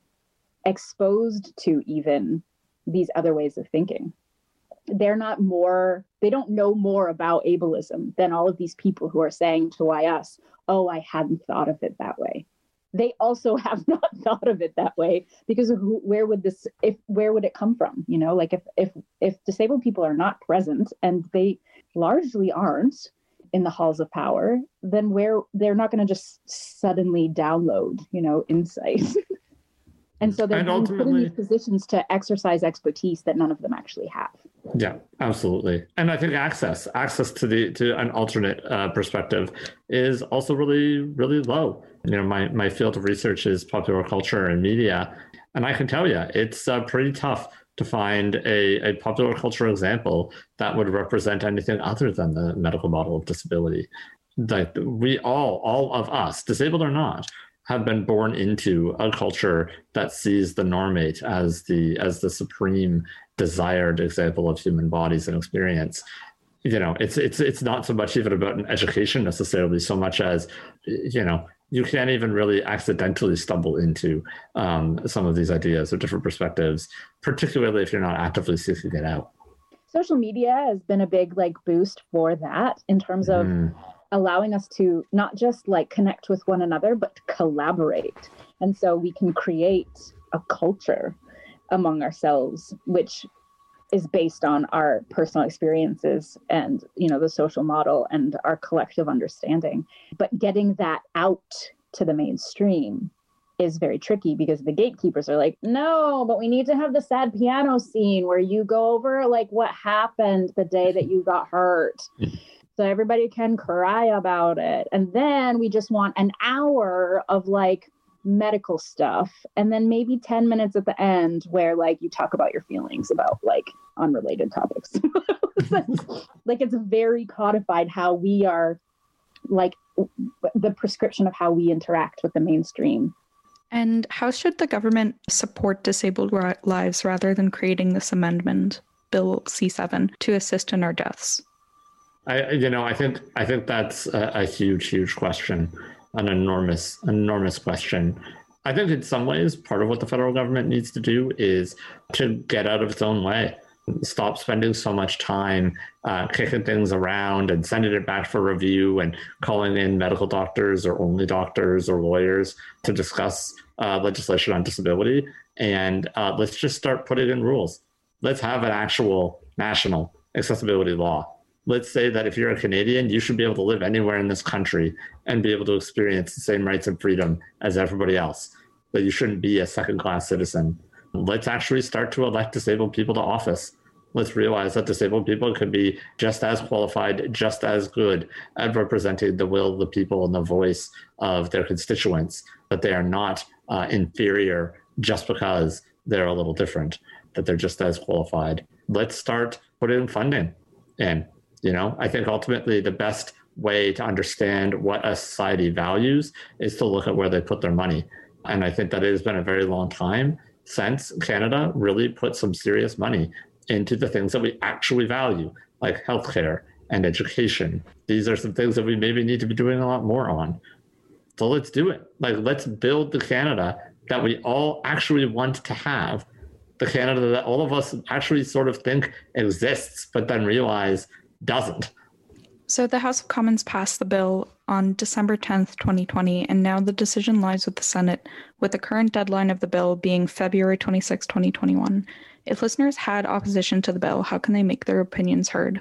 exposed to even these other ways of thinking. They're not more, they don't know more about ableism than all of these people who are saying to Why Us, oh, I hadn't thought of it that way. They also have not thought of it that way because of who, where would this, if, where would it come from? You know, like if, if, if disabled people are not present, and they largely aren't in the halls of power, then where they're not going to just suddenly download, you know, insight. And so they're being put in these positions to exercise expertise that none of them actually have. Yeah, absolutely. And I think access, access to the to an alternate uh, perspective is also really, really low. You know, my, my field of research is popular culture and media. And I can tell you, it's uh, pretty tough to find a, a popular culture example that would represent anything other than the medical model of disability. Like we all, all of us, disabled or not, have been born into a culture that sees the normate as the as the supreme desired example of human bodies and experience. You know, it's it's it's not so much even about an education necessarily, so much as, you know, you can't even really accidentally stumble into um, some of these ideas or different perspectives, particularly if you're not actively seeking it out. Social media has been a big like boost for that in terms of mm. allowing us to not just like connect with one another, but to collaborate. And so we can create a culture among ourselves, which is based on our personal experiences and, you know, the social model and our collective understanding. But getting that out to the mainstream is very tricky because the gatekeepers are like, no, but we need to have the sad piano scene where you go over like what happened the day that you got hurt. so everybody can cry about it. And then we just want an hour of like medical stuff, and then maybe ten minutes at the end where like you talk about your feelings about like unrelated topics. Like it's very codified how we are, like the prescription of how we interact with the mainstream. And how should the government support disabled ra- lives rather than creating this amendment, Bill C seven, to assist in our deaths? I, you know, I think I think that's a, a huge, huge question, an enormous, enormous question. I think in some ways, part of what the federal government needs to do is to get out of its own way. Stop spending so much time uh, kicking things around and sending it back for review and calling in medical doctors or only doctors or lawyers to discuss uh, legislation on disability. And uh, let's just start putting in rules. Let's have an actual national accessibility law. Let's say that if you're a Canadian, you should be able to live anywhere in this country and be able to experience the same rights and freedom as everybody else, that you shouldn't be a second-class citizen. Let's actually start to elect disabled people to office. Let's realize that disabled people could be just as qualified, just as good at representing the will of the people and the voice of their constituents, that they are not uh, inferior just because they're a little different, that they're just as qualified. Let's start putting funding in. You know, I think ultimately the best way to understand what a society values is to look at where they put their money. And I think that it has been a very long time since Canada really put some serious money into the things that we actually value, like healthcare and education. These are some things that we maybe need to be doing a lot more on. So let's do it. Like, let's build the Canada that we all actually want to have, the Canada that all of us actually sort of think exists, but then realize doesn't. So the House of Commons passed the bill on December tenth, twenty twenty, and now the decision lies with the Senate, with the current deadline of the bill being February twenty-sixth, twenty twenty-one. If listeners had opposition to the bill, how can they make their opinions heard?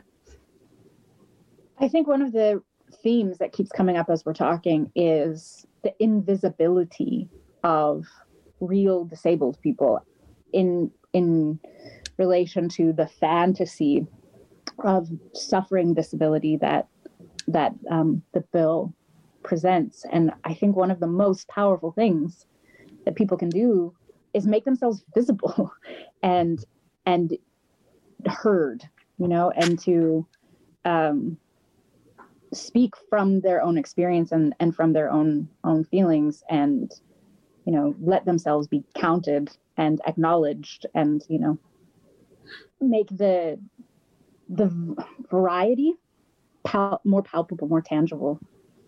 I think one of the themes that keeps coming up as we're talking is the invisibility of real disabled people in in relation to the fantasy of suffering disability that that um, the bill presents. And I think one of the most powerful things that people can do is make themselves visible and and heard, you know, and to um, speak from their own experience and, and from their own own feelings, and, you know, let themselves be counted and acknowledged, and, you know, make the the variety pal- more palpable, more tangible.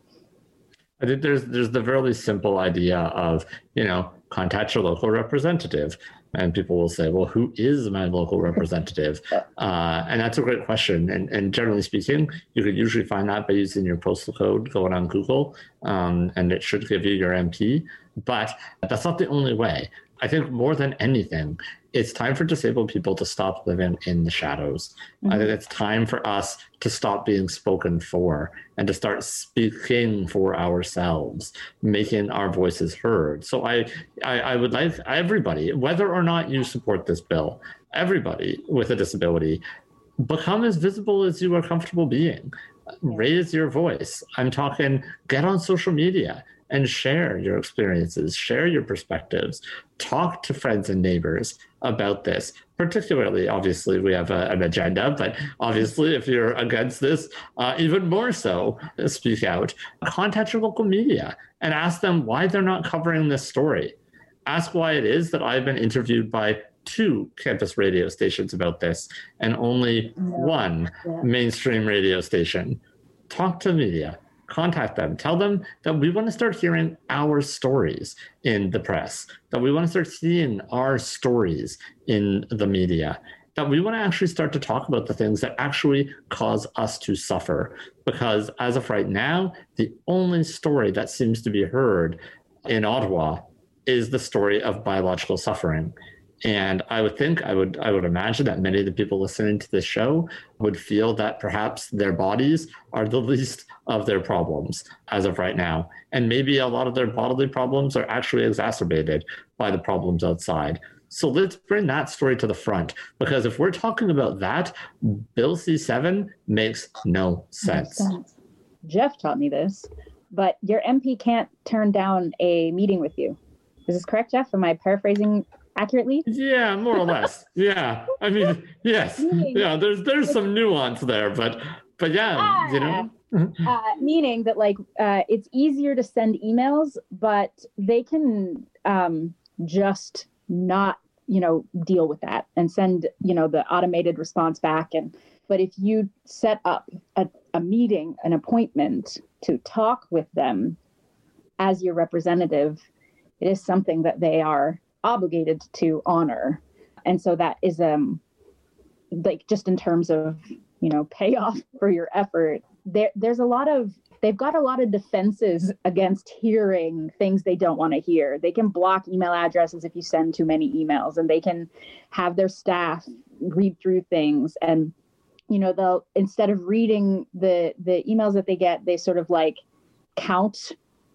I think there's there's the very simple idea of, you know, contact your local representative. And people will say, well, who is my local representative? Uh, and that's a great question. And, and generally speaking, you could usually find that by using your postal code, going on Google, um, and it should give you your M P. But that's not the only way. I think more than anything, it's time for disabled people to stop living in the shadows. Mm-hmm. I think it's time for us to stop being spoken for and to start speaking for ourselves, making our voices heard. So I, I, I would like everybody, whether or not you support this bill, everybody with a disability, become as visible as you are comfortable being. Raise your voice. I'm talking, get on social media and share your experiences, share your perspectives, talk to friends and neighbors about this. Particularly, obviously, we have a, an agenda, but obviously, if you're against this, uh, even more so, speak out. Contact your local media and ask them why they're not covering this story. Ask why it is that I've been interviewed by two campus radio stations about this and only one mainstream radio station. Talk to the media. Contact them. Tell them that we want to start hearing our stories in the press, that we want to start seeing our stories in the media, that we want to actually start to talk about the things that actually cause us to suffer. Because as of right now, the only story that seems to be heard in Ottawa is the story of biological suffering. And I would think, I would I would imagine that many of the people listening to this show would feel that perhaps their bodies are the least of their problems as of right now. And maybe a lot of their bodily problems are actually exacerbated by the problems outside. So let's bring that story to the front, because if we're talking about that, Bill C seven makes no sense. Makes sense. Jeff taught me this, but your M P can't turn down a meeting with you. Is this correct, Jeff? Am I paraphrasing accurately? Yeah, more or less. Yeah. I mean, yes. Yeah, there's there's some nuance there, but but yeah, ah, you know. uh, meaning that like uh, it's easier to send emails, but they can um, just not, you know, deal with that and send, you know, the automated response back. And but if you set up a, a meeting, an appointment to talk with them as your representative, it is something that they are obligated to honor. And so that is um like just in terms of, you know, payoff for your effort. There, there's a lot of, they've got a lot of defenses against hearing things they don't want to hear. They can block email addresses if you send too many emails, and they can have their staff read through things. And, you know, they'll, instead of reading the, the emails that they get, they sort of like count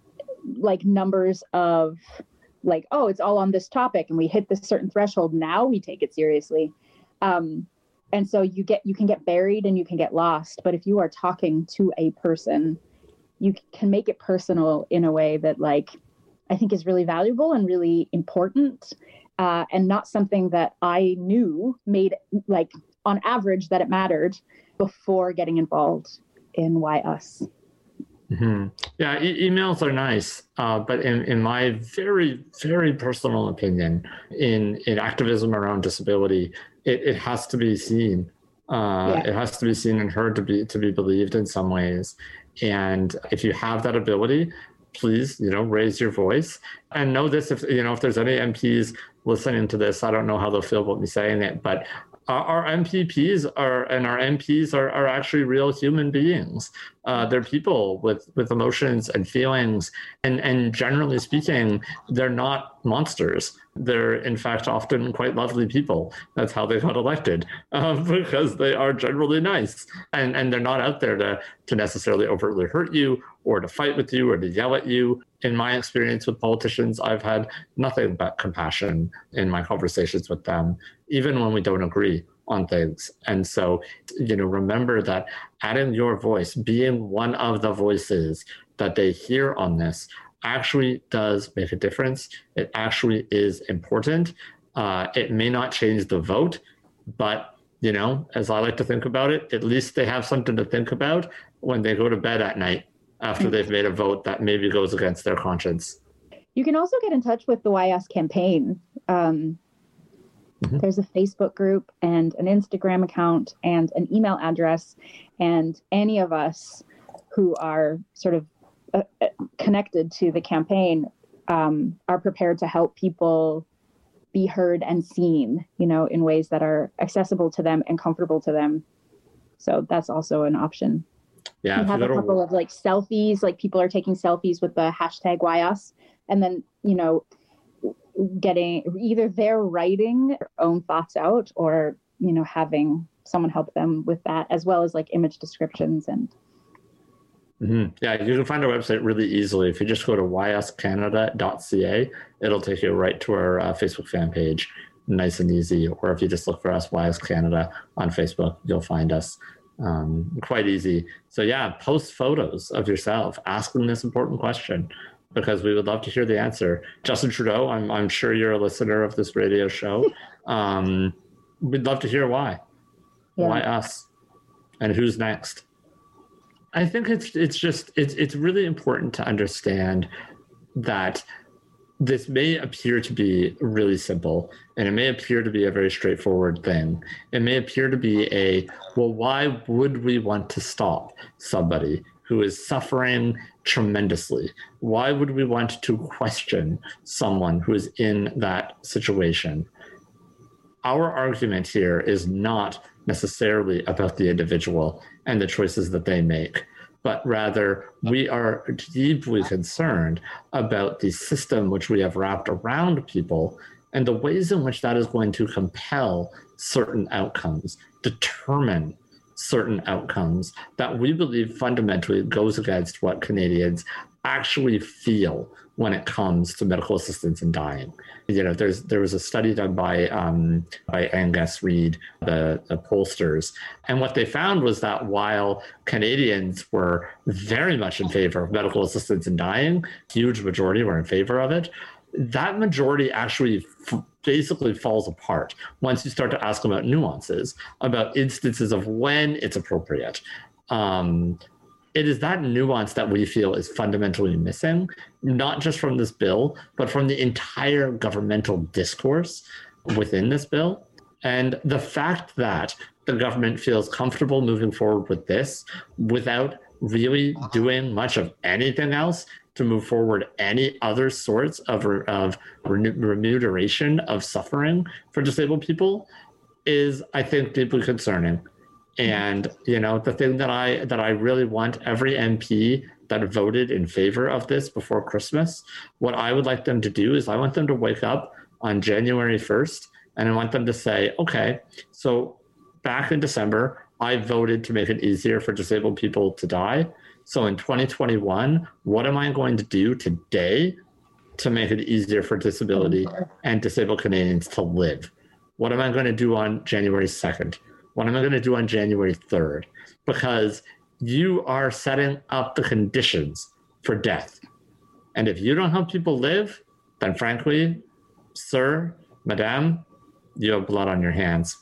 like numbers of like, oh, it's all on this topic and we hit this certain threshold. Now we take it seriously. Um, And so you get you can get buried and you can get lost. But if you are talking to a person, you can make it personal in a way that, like, I think is really valuable and really important, uh, and not something that I knew made, like, on average, that it mattered before getting involved in Why Us. Mm-hmm. Yeah, e- emails are nice, uh, but in, in my very, very personal opinion, in, in activism around disability, it, it has to be seen. Uh, yeah. It has to be seen and heard to be to be believed in some ways. And if you have that ability, please, you know, raise your voice. And know this: if you know, if there's any M Ps listening to this, I don't know how they'll feel about me saying it, but our, our M P Ps are and our M Ps are, are actually real human beings. Uh, they're people with, with emotions and feelings, and and generally speaking, they're not monsters. They're in fact often quite lovely people. That's how they got elected, uh, because they are generally nice, and and they're not out there to to necessarily overtly hurt you or to fight with you or to yell at you. In my experience with politicians, I've had nothing but compassion in my conversations with them, even when we don't agree on things. And so, you know, remember that adding your voice, being one of the voices that they hear on this, actually does make a difference. It actually is important. Uh, it may not change the vote, but, you know, as I like to think about it, at least they have something to think about when they go to bed at night after they've made a vote that maybe goes against their conscience. You can also get in touch with the Why Us campaign. Um, mm-hmm. There's a Facebook group and an Instagram account and an email address. And any of us who are sort of uh, connected to the campaign um, are prepared to help people be heard and seen, you know, in ways that are accessible to them and comfortable to them. So that's also an option. Yeah, we have a couple of like selfies, like people are taking selfies with the hashtag Why Us, and then, you know, getting either they're writing their own thoughts out or, you know, having someone help them with that, as well as like image descriptions. And mm-hmm. Yeah, you can find our website really easily. If you just go to y us canada dot c a, it'll take you right to our uh, Facebook fan page, nice and easy. Or if you just look for us, Why Us Canada on Facebook, you'll find us. Um, quite easy. So yeah, post photos of yourself asking this important question, because we would love to hear the answer. Justin Trudeau, I'm I'm sure you're a listener of this radio show. Um, we'd love to hear why. Yeah. Why us? And who's next? I think it's it's just it's it's really important to understand that this may appear to be really simple, and it may appear to be a very straightforward thing. It may appear to be a, well, why would we want to stop somebody who is suffering tremendously? Why would we want to question someone who is in that situation? Our argument here is not necessarily about the individual and the choices that they make, but rather we are deeply concerned about the system which we have wrapped around people and the ways in which that is going to compel certain outcomes, determine certain outcomes that we believe fundamentally goes against what Canadians actually feel when it comes to medical assistance in dying. You know, there's there was a study done by um, by Angus Reid, the, the pollsters, and what they found was that while Canadians were very much in favor of medical assistance in dying, huge majority were in favor of it, that majority actually f- basically falls apart once you start to ask about nuances, about instances of when it's appropriate. Um, It is that nuance that we feel is fundamentally missing, not just from this bill, but from the entire governmental discourse within this bill. And the fact that the government feels comfortable moving forward with this without really doing much of anything else to move forward any other sorts of, of remuneration of suffering for disabled people is, I think, deeply concerning. And, you know, the thing that I that I really want every M P that voted in favor of this before Christmas, what I would like them to do is I want them to wake up on January first and I want them to say, okay, so back in December, I voted to make it easier for disabled people to die. So in twenty twenty-one, what am I going to do today to make it easier for disability and disabled Canadians to live? What am I going to do on January second? What am I going to do on January third? Because you are setting up the conditions for death. And if you don't help people live, then frankly, sir, madame, you have blood on your hands.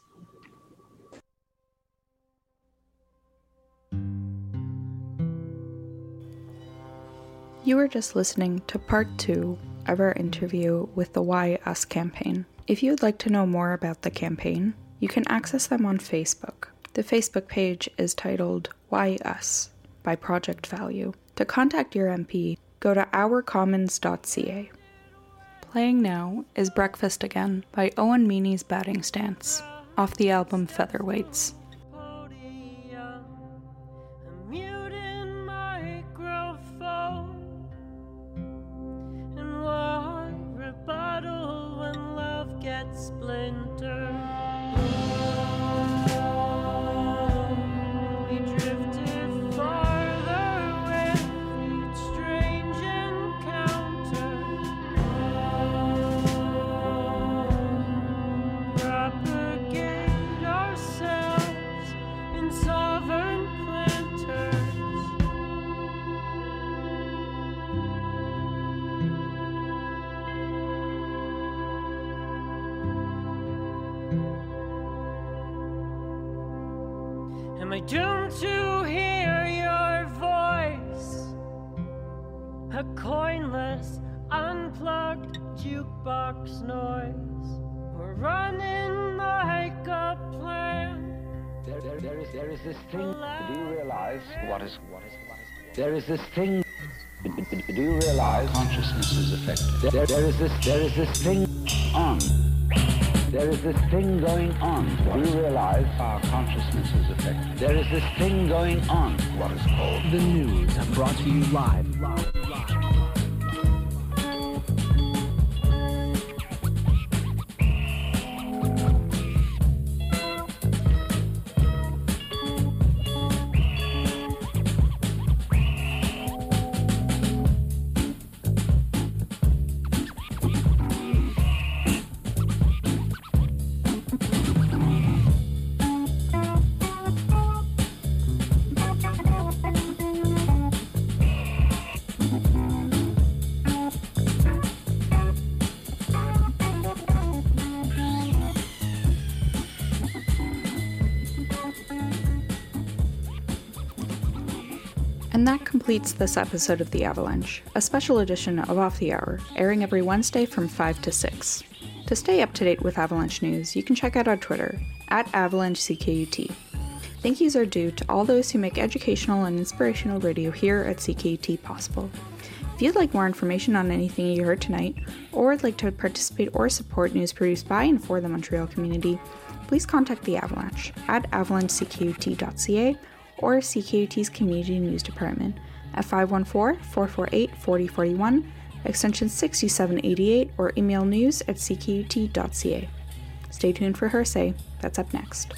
You were just listening to part two of our interview with the Why Us campaign. If you would like to know more about the campaign, you can access them on Facebook. The Facebook page is titled Why Us by Project Value. To contact your M P, go to our commons dot c a. Playing now is Breakfast Again by Owen Meany's Batting Stance, off the album Featherweights. Am I doomed to hear your voice? A coinless, unplugged jukebox noise. We're running like a plan. There, there, there is, there is this thing. Do you realize what is, what is, what is? There is this thing. Do you realize consciousness is affected? There, there is this, there is this thing on. There is this thing going on. Do you realize our consciousness is affected? There is this thing going on. What is called the news, brought to you live. live, live. And that completes this episode of The Avalanche, a special edition of Off the Hour, airing every Wednesday from five to six. To stay up to date with Avalanche news, you can check out our Twitter, at Avalanche C K U T. Thank yous are due to all those who make educational and inspirational radio here at C K U T possible. If you'd like more information on anything you heard tonight, or would like to participate or support news produced by and for the Montreal community, please contact the Avalanche at avalanche c k u t dot c a or C K U T's Community News Department at five one four, four four eight, four zero four one, extension sixty-seven eighty-eight, or email news at c k u t dot c a. Stay tuned for Her Say, that's up next.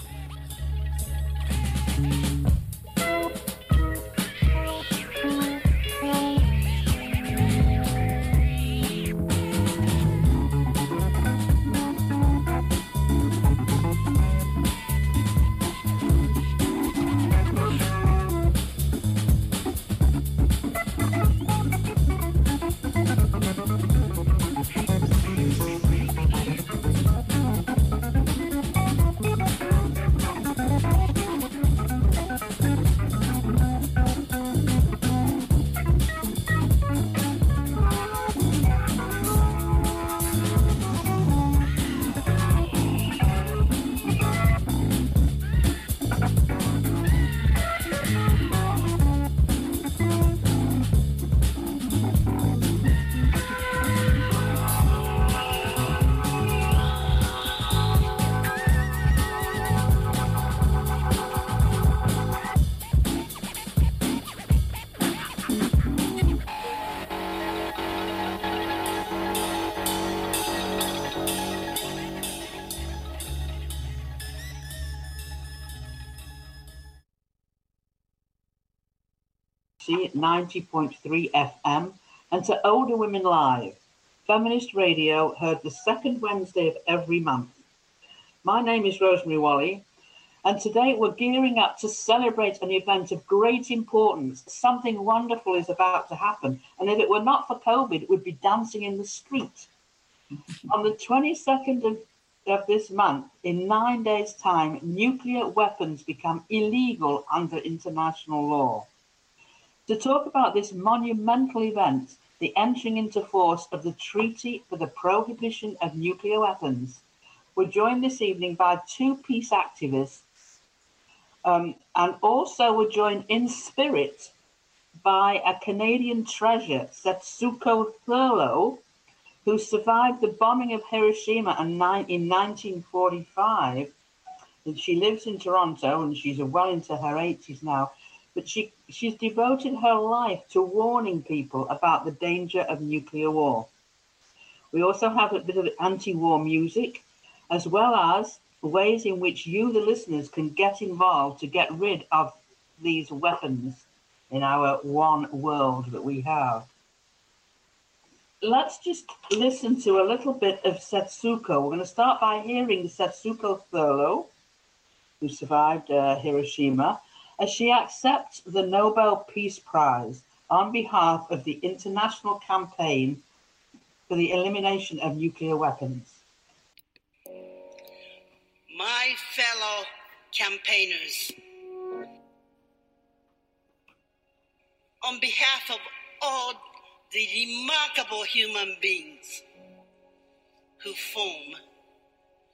ninety point three F M, and to Older Women Live, feminist radio heard the second Wednesday of every month. My name is Rosemary Wally, and today we're gearing up to celebrate an event of great importance. Something wonderful is about to happen, and if it were not for COVID, it would be dancing in the street. On the twenty-second of, of this month, in nine days' time, nuclear weapons become illegal under international law. To talk about this monumental event, the entering into force of the Treaty for the Prohibition of Nuclear Weapons, we're joined this evening by two peace activists, um, and also we're joined in spirit by a Canadian treasure, Setsuko Thurlow, who survived the bombing of Hiroshima in nineteen forty-five. And she lives in Toronto, and she's well into her eighties now. But she, she's devoted her life to warning people about the danger of nuclear war. We also have a bit of anti-war music, as well as ways in which you, the listeners, can get involved to get rid of these weapons in our one world that we have. Let's just listen to a little bit of Setsuko. We're going to start by hearing Setsuko Thurlow, who survived uh, Hiroshima, as she accepts the Nobel Peace Prize on behalf of the international campaign for the elimination of nuclear weapons. My fellow campaigners, on behalf of all the remarkable human beings who form